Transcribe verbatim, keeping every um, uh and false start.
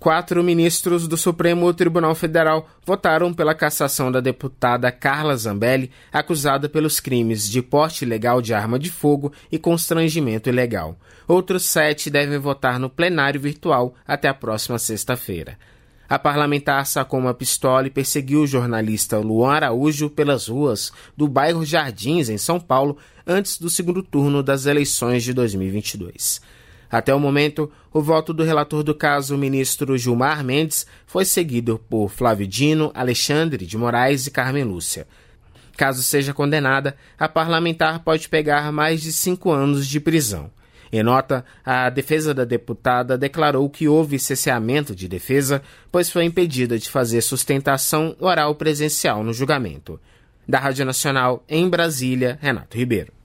Quatro ministros do Supremo Tribunal Federal votaram pela cassação da deputada Carla Zambelli, acusada pelos crimes de porte ilegal de arma de fogo e constrangimento ilegal. Outros sete devem votar no plenário virtual até a próxima sexta-feira. A parlamentar sacou uma pistola e perseguiu o jornalista Luan Araújo pelas ruas do bairro Jardins, em São Paulo, antes do segundo turno das eleições de dois mil e vinte e dois. Até o momento, o voto do relator do caso, o ministro Gilmar Mendes, foi seguido por Flávio Dino, Alexandre de Moraes e Carmen Lúcia. Caso seja condenada, a parlamentar pode pegar mais de cinco anos de prisão. Em nota, a defesa da deputada declarou que houve cesseamento de defesa, pois foi impedida de fazer sustentação oral presencial no julgamento. Da Rádio Nacional, em Brasília, Renato Ribeiro.